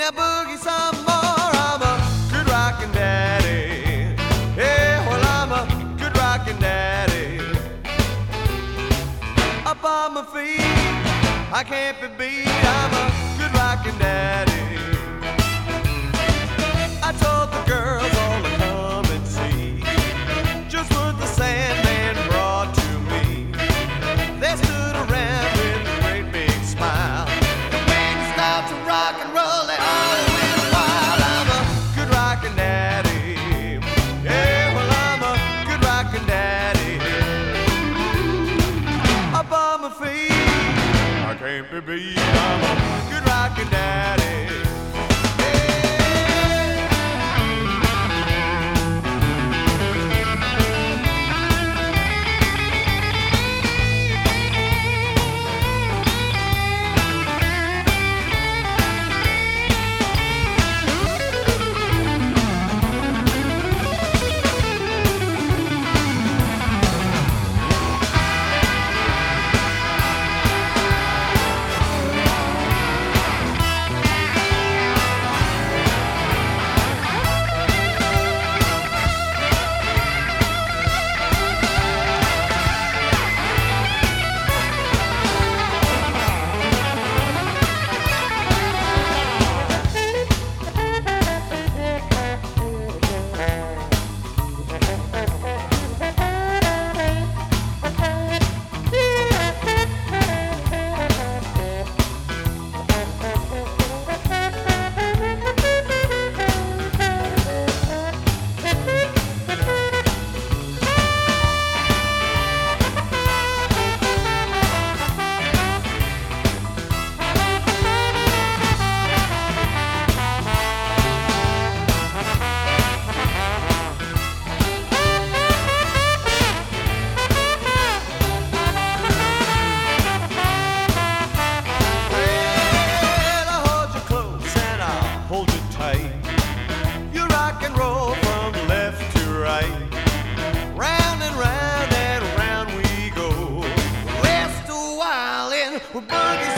Now boogie some more. I'm a good rockin' daddy. Yeah, well, I'm a good rockin' daddy. Up on my feet, I can't be beat. I'm a good rockin' daddy. I told the girls all to come and see just what the Sandman brought to me. They stood around with a great big smile. When you start to rock and roll, they all went wild. I'm a good rockin' daddy. Yeah, well, I'm a good rockin' daddy. Up on my feet, I can't be beat. I'm a good rockin' daddy. You rock and roll from left to right. Round and round we go. West to Wildin', we're boogie